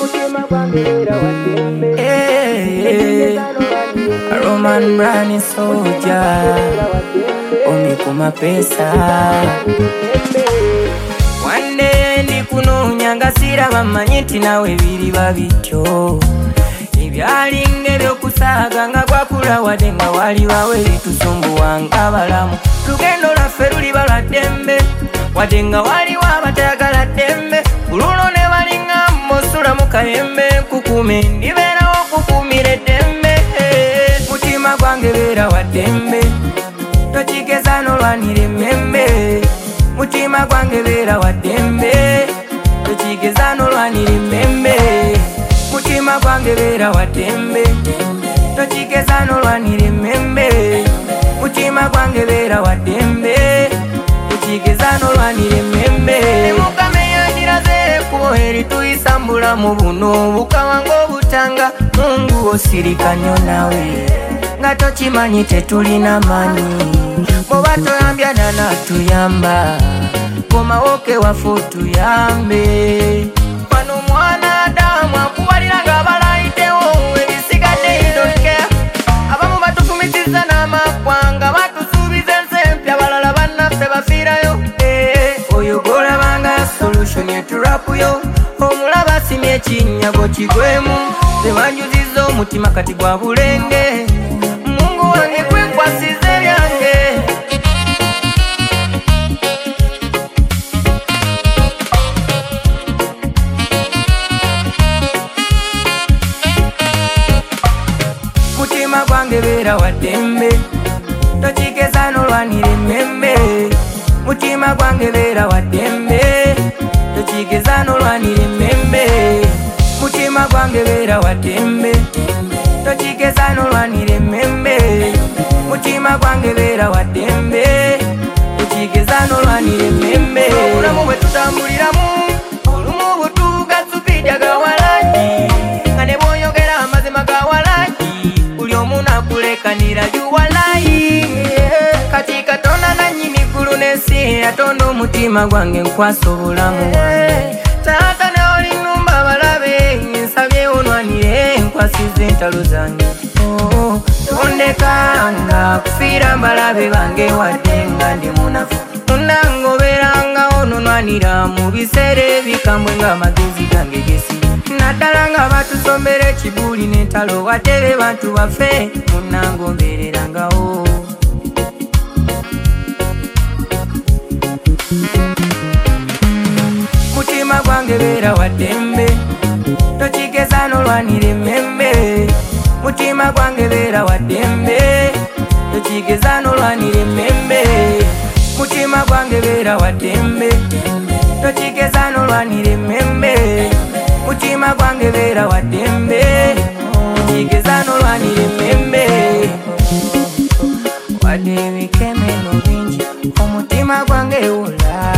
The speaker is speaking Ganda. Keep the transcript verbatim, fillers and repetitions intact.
Hey, Roman Brand soldier, omikuma pesa. One day ndi kunonya ngasira bamanyiti nawe biri babityo. Ibyali ngero kusaga nga kwakula wade nga wali wawe bitusumbuwa ngabalamu. Lugendo laffe luli baladembe wade nga wali wabatagala dembe. Buluno ne balinga mosula mukayembe kukume ndiberawo kukumire dembe. Mutima gwange bera wa dembe tokigeza nolwanire mmembe. Mutima gwange bera wa dembe tokigeza nolwanire mmembe. Mutima gwange bera wa dembe tokigeza nolwanire mmembe. Mutima gwange bera wa dembe tokigeza nolwanire mmembe. Mukame yandiraze kuboheri tuyisambula mu buno bukawango butanga. Mungu osirika nnyo nawe nga tokimanyi tetulina mani. Boba toyambya nana tuyamba komawoke wafu tuyambe. Pano mwana Adamu akubalira nga balayitewo ebisigadde idoke. Abamu batufumitiza n'amakwanga batusuubiza ensempi abalala bannaffe bafiirayo. Oyo golabanga solution yeturapuyo omulaba simye ekinyago kigwemu. Tewanjuziza omutima kati gwa bulenge. Mungu wange kwekwasize byange. Mutima gwange bera wa dembe tokigeza nolwanire mmembe. Mutima gwange bera wa dembe tokigeza nolwanire mmembe. Mutima gwange bera wa dembe tokigeza nolwanire mmembe. Mutima gwange bera wa dembe tokigeza nolwanire mmembe. Obulamu bwe tutambuliramu olumu butuuka supidya gawalaki nga ne bw'oyogera amazima gawalaki buli omu nakulekanira juwalayi. Kati Katonda nannyini ggulu n'ensi yatonda omutima gwange nkwasa obulamu bwange. Taata ne olinumba balabe nsabye onwanire nkwasize entalo zange. Oh, tondekanga kufiira mbalabe bange wadde nga ndi munafu. Munangoberanga ononwanira mu biseera ebikambwe ng'amagezi gange gesi. Naddala nga batusombera ekibuuli n'entalo wadde be bantu baffe munangobererangawo. Mutima gwange bera wa dembe tokigeza nolwanire mmembe. Mutima gwange bera wa dembe tokigeza nolwanire mmembe. Mutima gwange bera wa dembe tokigeza nolwanire mmembe. Mutima gwange bera wa dembe tokigeza nolwanire mmembe. Wadde ebikeme no bingi omutima gwange wula